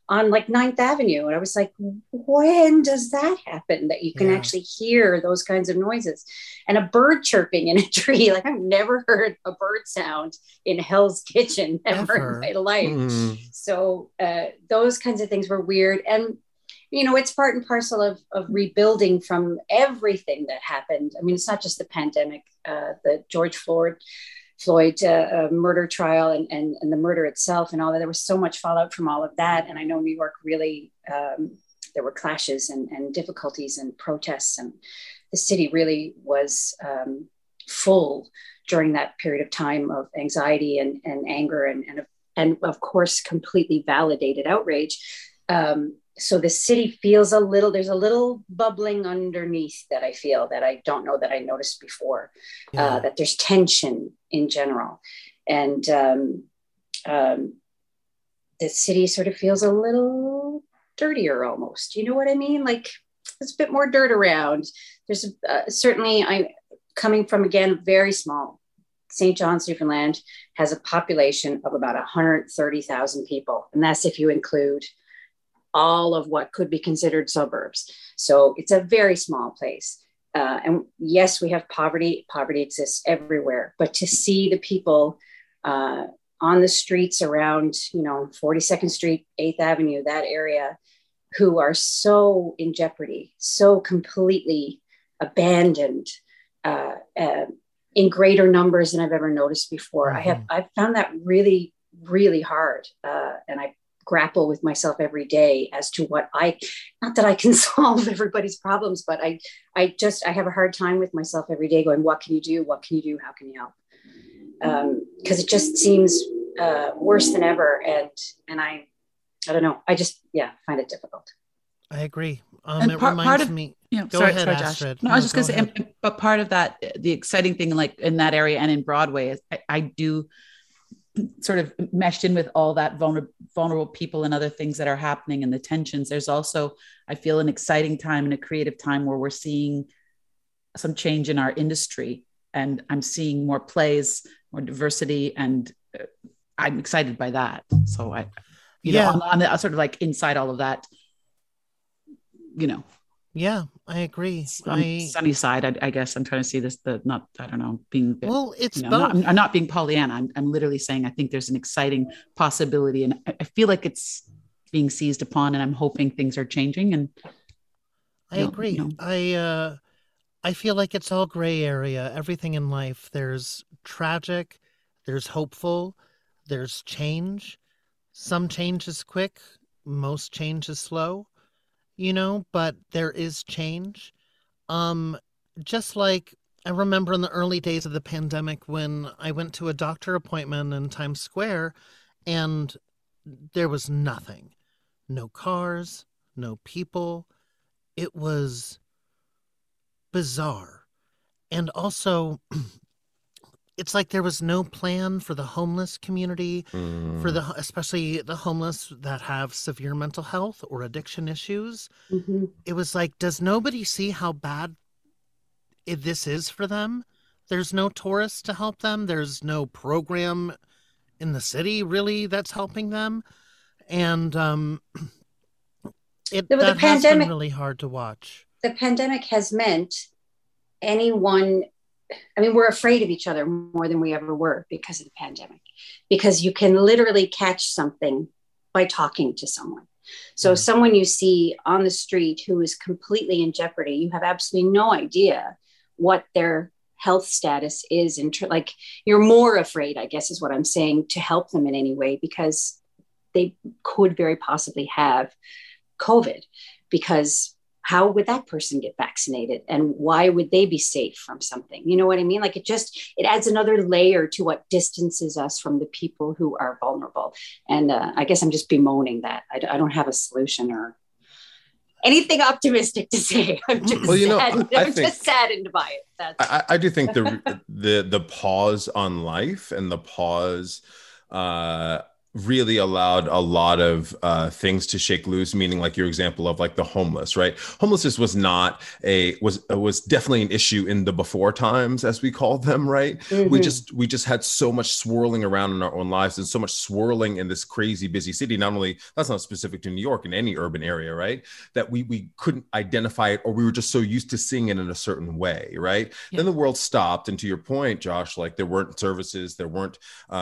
on like 9th Avenue. And I was like, when does that happen that you can actually hear those kinds of noises? And a bird chirping in a tree. Like I've never heard a bird sound in Hell's Kitchen ever in my life. So those kinds of things were weird. And, you know, it's part and parcel of rebuilding from everything that happened. I mean, it's not just the pandemic, the George Floyd murder trial and the murder itself and all that. There was so much fallout from all of that. And I know New York really, there were clashes and difficulties and protests, and the city really was full during that period of time of anxiety and anger and of course, completely validated outrage. So the city feels there's a little bubbling underneath that I feel that I don't know that I noticed before, that there's tension in general. And the city sort of feels a little dirtier almost. You know what I mean? Like there's a bit more dirt around. There's certainly, I'm coming from, again, very small. St. John's, Newfoundland has a population of about 130,000 people. And that's if you include all of what could be considered suburbs. So it's a very small place. And yes, we have poverty. Poverty exists everywhere. But to see the people on the streets around, 42nd Street, 8th Avenue, that area, who are so in jeopardy, so completely abandoned in greater numbers than I've ever noticed before. I've found that really, really hard. And I grapple with myself every day as to not that I can solve everybody's problems, but I have a hard time with myself every day going, what can you do? What can you do? How can you help? Because it just seems worse than ever. And I don't know. I just, find it difficult. I agree. And it reminds me. Go ahead, Astrid. Josh. No, I was just going to say, but part of that, the exciting thing, like in that area and in Broadway, is I do sort of meshed in with all that vulnerable people and other things that are happening and the tensions. There's also, I feel, an exciting time and a creative time where we're seeing some change in our industry, and I'm seeing more plays, more diversity, and I'm excited by that. So on the sort of like inside all of that, Yeah, I agree. Sunny side, I guess I'm trying to see this, being bit, it's both. I'm not being Pollyanna. I'm literally saying I think there's an exciting possibility, and I feel like it's being seized upon, and I'm hoping things are changing. And I agree. I feel like it's all gray area. Everything in life, there's tragic, there's hopeful, there's change. Some change is quick, most change is slow. But there is change. Just like I remember in the early days of the pandemic when I went to a doctor appointment in Times Square and there was nothing. No cars, no people. It was bizarre. And also, it's like there was no plan for the homeless community, especially the homeless that have severe mental health or addiction issues. Mm-hmm. It was like, does nobody see how bad this is for them? There's no tourists to help them. There's no program in the city really that's helping them. And that has been really hard to watch. The pandemic has meant we're afraid of each other more than we ever were because of the pandemic, because you can literally catch something by talking to someone. So someone you see on the street who is completely in jeopardy, you have absolutely no idea what their health status is. You're more afraid, I guess is what I'm saying, to help them in any way, because they could very possibly have COVID, because how would that person get vaccinated and why would they be safe from something? You know what I mean? Like it adds another layer to what distances us from the people who are vulnerable. And I guess I'm just bemoaning that. I don't have a solution or anything optimistic to say. I'm just just saddened by it. I do think the pause on life and the pause really allowed a lot of things to shake loose, meaning like your example of like the homeless, right? Homelessness was was definitely an issue in the before times, as we call them, right? We just had so much swirling around in our own lives and so much swirling in this crazy busy city. Not only, that's not specific to New York, in any urban area, right? That we couldn't identify it, or we were just so used to seeing it in a certain way, right? Yeah. Then the world stopped. And to your point, Josh, like there weren't services, there weren't,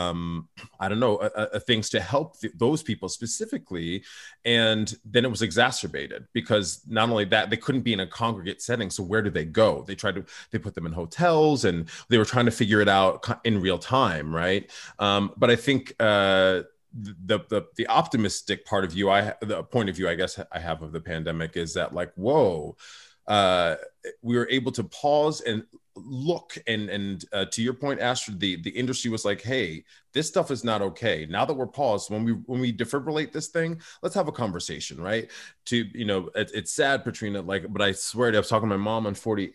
things to help those people specifically. And then it was exacerbated because not only that, they couldn't be in a congregate setting. So where did they go? They put them in hotels, and they were trying to figure it out in real time. Right. But I think, the optimistic part of the point of view, I guess I have of the pandemic is that like, whoa, we were able to pause and look and to your point, Astrid, the industry was like, hey, this stuff is not okay. Now that we're paused, when we defibrillate this thing, let's have a conversation, right? It's sad, Patrina, like, but I swear I was talking to my mom on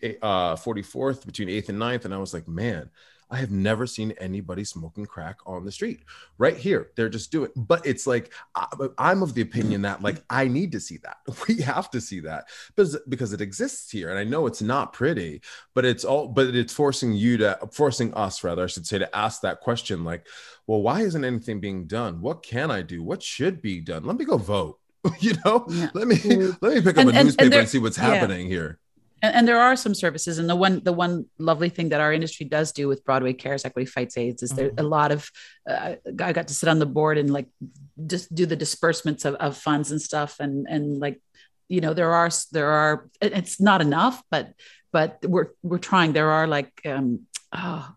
44th between 8th and 9th, and I was like, man, I have never seen anybody smoking crack on the street right here. They're just doing, but it's like, I'm of the opinion that like, I need to see that. We have to see that because it exists here. And I know it's not pretty, but it's forcing us, I should say, to ask that question. Like, well, why isn't anything being done? What can I do? What should be done? Let me go vote, Yeah. let me pick up a newspaper and see what's happening here. And there are some services, and the one lovely thing that our industry does do with Broadway Cares Equity Fights AIDS is there a lot of I got to sit on the board and like just do the disbursements of funds and stuff, and like there are it's not enough, but we're trying. There are like I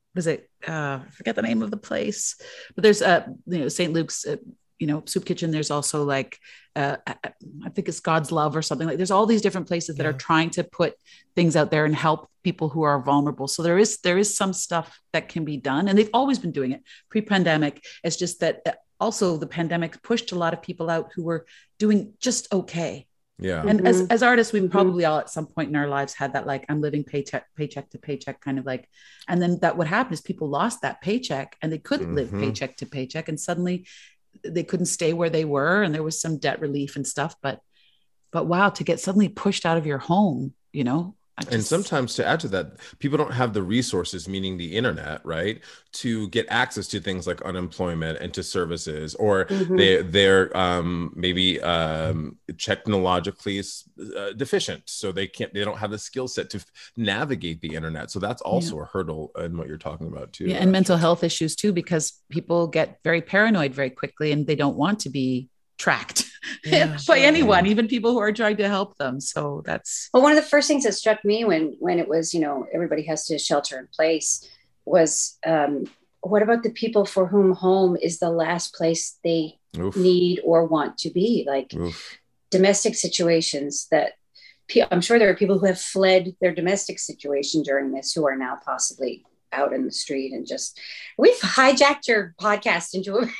forget the name of the place, but there's St. Luke's Soup Kitchen. There's also like I think it's God's Love or something. Like there's all these different places that are trying to put things out there and help people who are vulnerable. So there is some stuff that can be done, and they've always been doing it pre-pandemic. It's just that also the pandemic pushed a lot of people out who were doing just okay. Yeah. And as artists, we've probably all at some point in our lives had that, like, I'm living paycheck to paycheck kind of like, and then that what happened is people lost that paycheck and they couldn't live paycheck to paycheck, and suddenly they couldn't stay where they were, and there was some debt relief and stuff, but wow, to get suddenly pushed out of your home, and sometimes, to add to that, people don't have the resources, meaning the internet, right, to get access to things like unemployment and to services, or they're maybe technologically deficient, so they don't have the skill set to navigate the internet. So that's also a hurdle in what you're talking about too. Yeah, and mental health issues too, because people get very paranoid very quickly, and they don't want to be tracked by anyone, even people who are trying to help them. So that's one of the first things that struck me when it was, everybody has to shelter in place was, what about the people for whom home is the last place they need or want to be? Like domestic situations that I'm sure there are people who have fled their domestic situation during this who are now possibly out in the street, and just, we've hijacked your podcast into a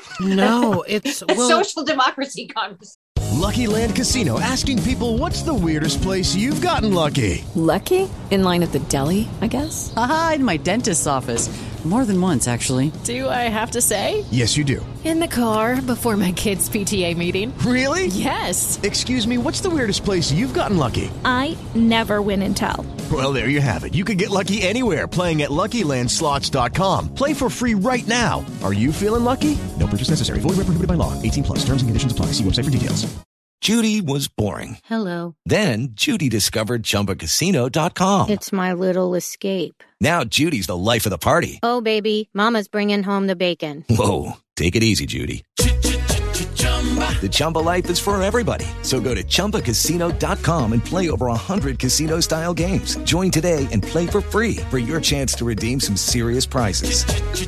it's social democracy conversation. Lucky Land Casino, asking people, what's the weirdest place you've gotten lucky? Lucky? In line at the deli, I guess? Aha, in my dentist's office. More than once, actually. Do I have to say? Yes, you do. In the car before my kids' PTA meeting. Really? Yes. Excuse me, what's the weirdest place you've gotten lucky? I never win and tell. Well, there you have it. You can get lucky anywhere, playing at LuckyLandSlots.com. Play for free right now. Are you feeling lucky? No purchase necessary. Void where prohibited by law. 18+. Terms and conditions apply. See website for details. Judy was boring. Hello. Then Judy discovered ChumbaCasino.com. It's my little escape. Now Judy's the life of the party. Oh, baby, mama's bringing home the bacon. Whoa, take it easy, Judy. The Chumba life is for everybody. So go to ChumbaCasino.com and play over 100 casino-style games. Join today and play for free for your chance to redeem some serious prizes.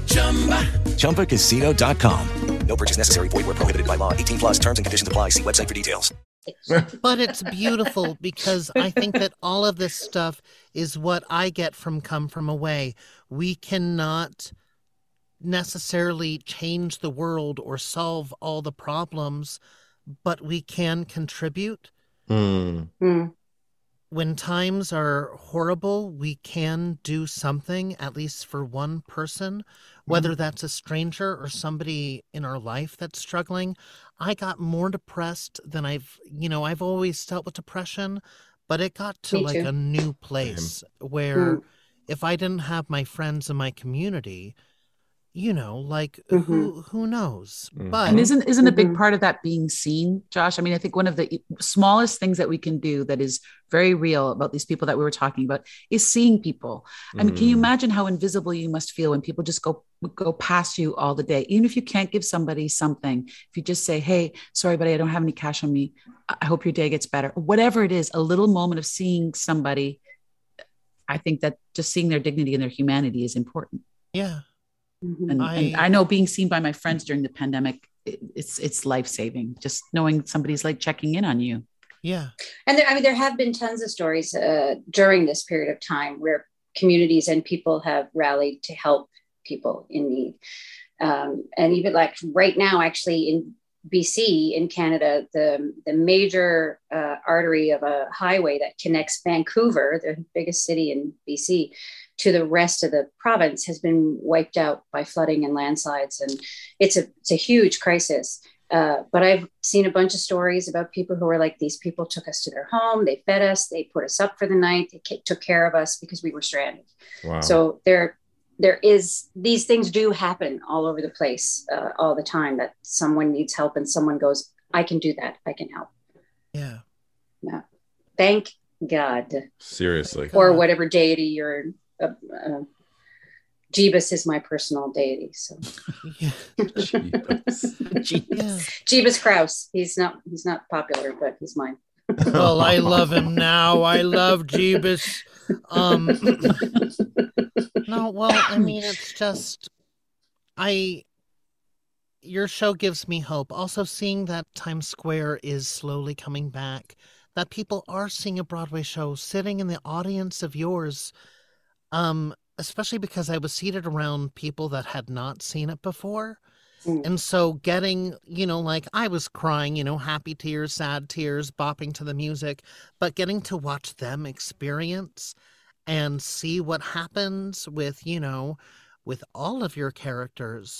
ChumbaCasino.com. No purchase necessary. Void where prohibited by law. 18+. Terms and conditions apply. See website for details. But it's beautiful, because I think that all of this stuff is what I get from Come From Away. We cannot necessarily change the world or solve all the problems, but we can contribute. when times are horrible, we can do something, at least for one person, whether that's a stranger or somebody in our life that's struggling. I got more depressed than I've always dealt with depression, but it got to like a new place where if I didn't have my friends in my community, who knows? But and isn't a big part of that being seen, Josh? I mean, I think one of the smallest things that we can do that is very real about these people that we were talking about is seeing people. I mean, can you imagine how invisible you must feel when people just go past you all the day? Even if you can't give somebody something, if you just say, hey, sorry, buddy, I don't have any cash on me. I hope your day gets better. Whatever it is, a little moment of seeing somebody, I think that just seeing their dignity and their humanity is important. Yeah. And I know being seen by my friends during the pandemic, it's life-saving. Just knowing somebody's like checking in on you. Yeah. And there have been tons of stories during this period of time where communities and people have rallied to help people in need. And even like right now, actually in BC, in Canada, the major artery of a highway that connects Vancouver, the biggest city in BC, to the rest of the province has been wiped out by flooding and landslides. And it's a huge crisis. But I've seen a bunch of stories about people who are like, these people took us to their home, they fed us, they put us up for the night, they took care of us because we were stranded. Wow. So these things do happen all over the place all the time, that someone needs help and someone goes, I can do that. I can help. Yeah. Yeah. Thank God. Seriously. Or whatever deity you're, Jeebus is my personal deity. So Jeebus Krause. He's not popular, but he's mine. Well, I love him now. I love Jeebus. No, well, I mean, it's just, your show gives me hope. Also seeing that Times Square is slowly coming back, that people are seeing a Broadway show, sitting in the audience of yours, especially because I was seated around people that had not seen it before. And so getting, like I was crying, happy tears, sad tears, bopping to the music, but getting to watch them experience and see what happens with, with all of your characters.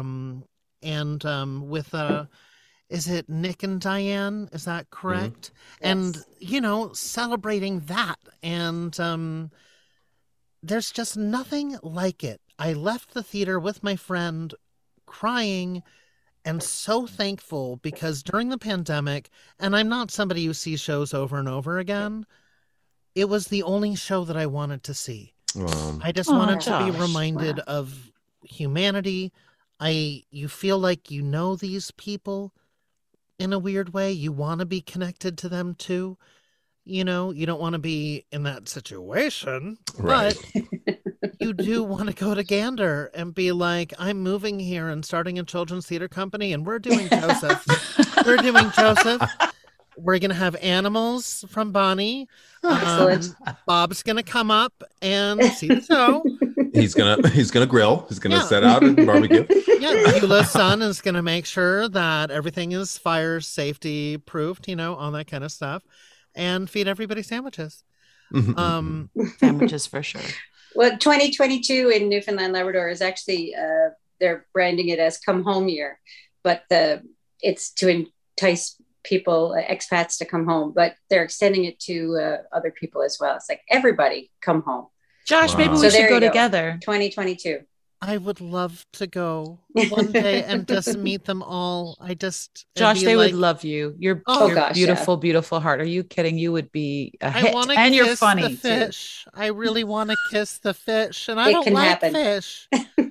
With, is it Nick and Diane? Is that correct? And, celebrating that. And there's just nothing like it. I left the theater with my friend crying and so thankful because during the pandemic, and I'm not somebody who sees shows over and over again, it was the only show that I wanted to see. I just wanted to be reminded of humanity. You feel like you know these people in a weird way. You want to be connected to them too. You don't want to be in that situation, right? But you do want to go to Gander and be like, I'm moving here and starting a children's theater company, and we're doing Joseph. We're going to have animals from Bonnie. Excellent. Bob's going to come up and see the show. He's gonna grill. He's gonna set out and barbecue. Yeah, Beulah's son is gonna make sure that everything is fire safety proofed, all that kind of stuff, and feed everybody sandwiches. Sandwiches for sure. Well, 2022 in Newfoundland Labrador is actually they're branding it as Come Home Year, but it's to entice people, expats, to come home, but they're extending it to other people as well. It's like everybody come home. Josh, maybe we should go together. 2022. I would love to go one day and just meet them all. Josh, they would love you. Your beautiful, beautiful heart. Are you kidding? You would be a hit, and you're funny. The fish. Too. I really want to kiss the fish, and I don't like fish.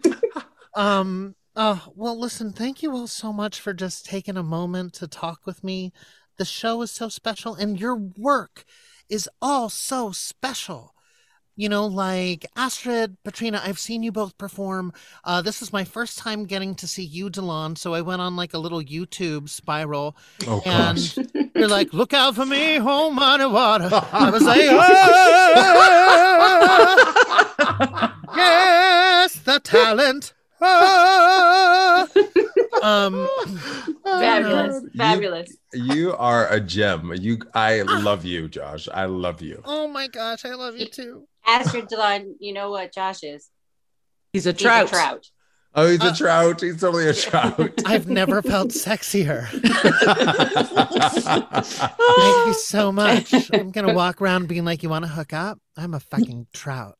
Well, listen, thank you all so much for just taking a moment to talk with me. The show is so special, and your work is all so special. Like Astrid, Patrina, I've seen you both perform. This is my first time getting to see you, Delon. So I went on like a little YouTube spiral. Oh, and gosh. You're like, look out for me, oh, mighty water. I was like, oh, yes, the talent. Fabulous. You are a gem. I love you, Josh. I love you. Oh my gosh, I love you too. Astrid Delon, you know what Josh is? He's a trout. Oh, he's a trout. He's totally a trout. I've never felt sexier. Thank you so much. I'm going to walk around being like, you want to hook up? I'm a fucking trout.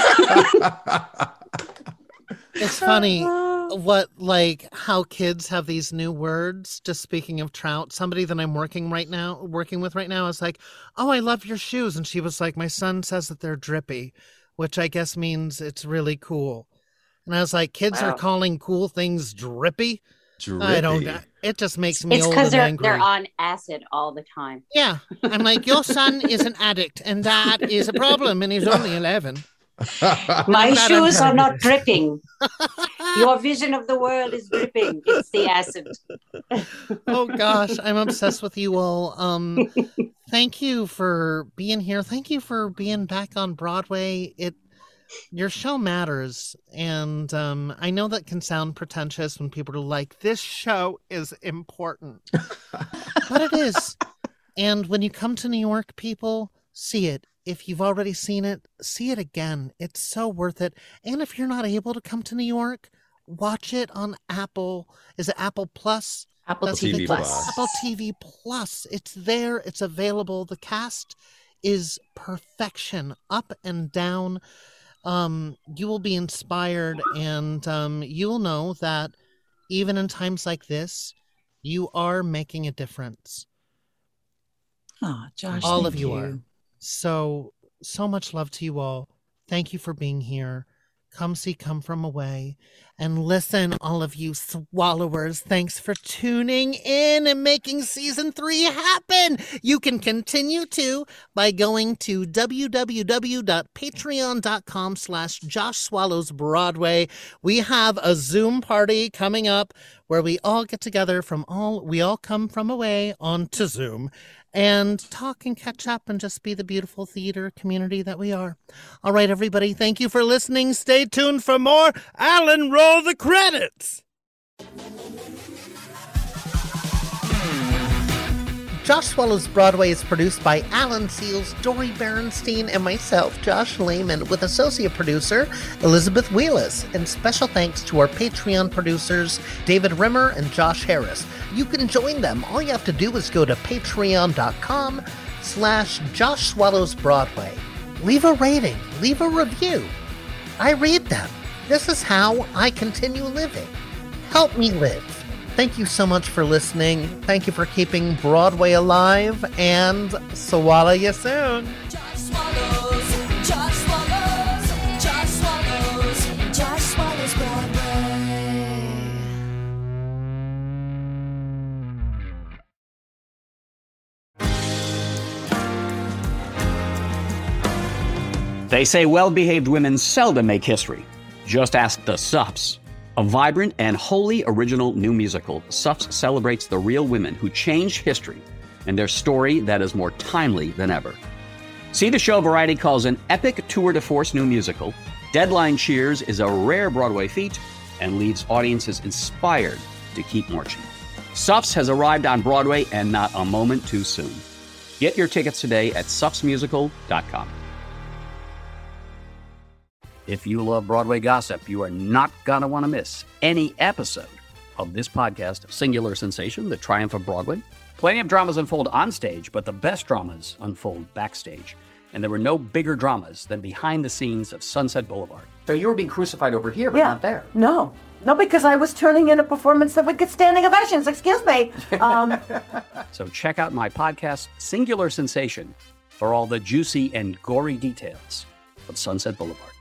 It's funny how kids have these new words. Just speaking of trout, somebody that I'm working with right now is like, oh, I love your shoes. And she was like, my son says that they're drippy, which I guess means it's really cool. And I was like, kids are calling cool things drippy? I don't know. It just makes me old and angry. They're on acid all the time. Yeah. I'm like, your son is an addict, and that is a problem, and he's only 11. My shoes are not dripping. Your vision of the world is dripping. It's the acid. Oh, gosh. I'm obsessed with you all. Thank you for being here. Thank you for being back on Broadway. Your show matters, and I know that can sound pretentious when people are like, this show is important. But it is. And when you come to New York, people, see it. If you've already seen it, see it again. It's so worth it. And if you're not able to come to New York, watch it on Apple. Is it Apple Plus? Apple TV Plus. Apple TV Plus. It's there. It's available. The cast is perfection, up and down. You will be inspired, and you will know that even in times like this, you are making a difference. Oh, Josh, all of you are. So much love to you all. Thank you for being here. Come see Come From Away. And listen, all of you swallowers, thanks for tuning in and making season 3 happen. You can continue to by going to www.patreon.com/JoshSwallowsBroadway. We have a Zoom party coming up where we all get together we all come from away onto Zoom and talk and catch up and just be the beautiful theater community that we are. All right, everybody, thank you for listening. Stay tuned for more. Alan, roll the credits. Josh Swallows Broadway is produced by Alan Seals, Dori Berenstein, and myself, Josh Lehman, with associate producer Elizabeth Wheelis. And special thanks to our Patreon producers, David Rimmer and Josh Harris. You can join them. All you have to do is go to patreon.com/Josh Swallows Broadway. Leave a rating, leave a review. I read them. This is how I continue living. Help me live. Thank you so much for listening. Thank you for keeping Broadway alive, and swallow you soon. Josh Swallows, Josh Swallows, Josh Swallows, Josh Swallows Broadway. They say well-behaved women seldom make history. Just ask the Sups. A vibrant and wholly original new musical, Sups celebrates the real women who changed history and their story that is more timely than ever. See the show Variety calls an epic tour de force new musical. Deadline cheers is a rare Broadway feat and leaves audiences inspired to keep marching. Sups has arrived on Broadway, and not a moment too soon. Get your tickets today at supsmusical.com. If you love Broadway gossip, you are not going to want to miss any episode of this podcast, Singular Sensation, The Triumph of Broadway. Plenty of dramas unfold on stage, but the best dramas unfold backstage. And there were no bigger dramas than behind the scenes of Sunset Boulevard. So you were being crucified over here, but not there. No, because I was turning in a performance that would get standing ovations. Excuse me. So check out my podcast, Singular Sensation, for all the juicy and gory details of Sunset Boulevard.